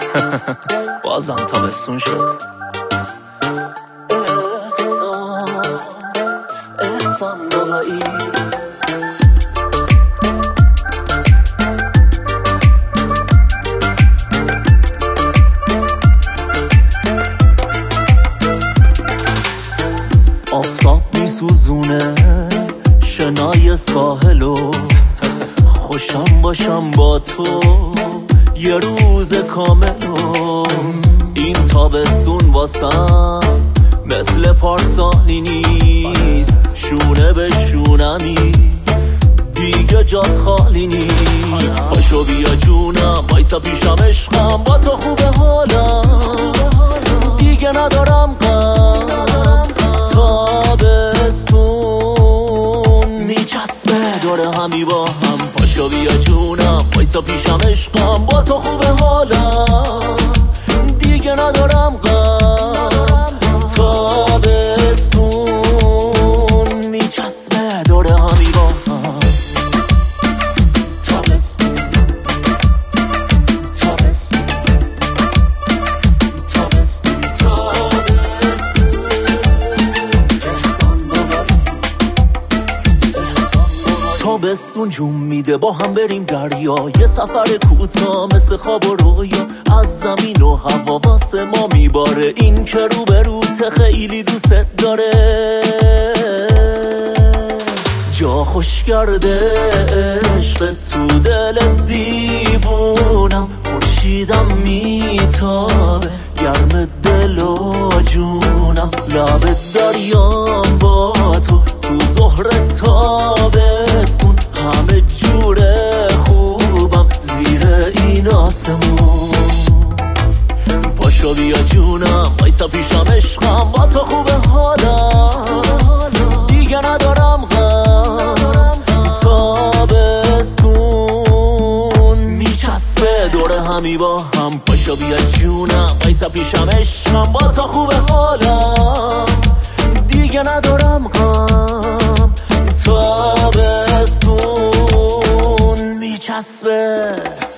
بازم تابستون شد. احسان بابایی آفتاب میسوزونه شنای ساحلو، خوشم باشم با تو یه روز کاملو. این تابستون واسم مثل پارسالی نیست، شونه به شونمی دیگه جات خالی نیست. پاشو بیا جونم وایسا پیشم عشقم، با تو خوبه حالم دیگه ندارم غم. تابستون میچسبه داره همی با هم، پاشو بیا جونم وایسا پیشم عشقم، با تو خوبه حالم دیگه ندارم غم. تابستون میچسبه داره همی با هم. تابستون جون میده با هم بریم دریا، یه سفر کوتاه مثل خواب و رویا. از زمین و هوا واسه ما میباره، این که رو به روته خیلی دوست داره. جا خوش کرده عشق تو دل دیوونم، خورشیدم میتابه گرم دل و جونم. لب دریام با تو ظهر تابستون، همه جوره خوبم زیر این آسمون. پاشو بیا جونم وایسا پیشم عشقم، با تو خوبه حالم دیگه ندارم غم. تابستون میچسبه دوره همی با هم، پاشو بیا جونم وایسا پیشم عشقم، با تو خوبه حالم دیگه ندارم غم. تابستون میچسبه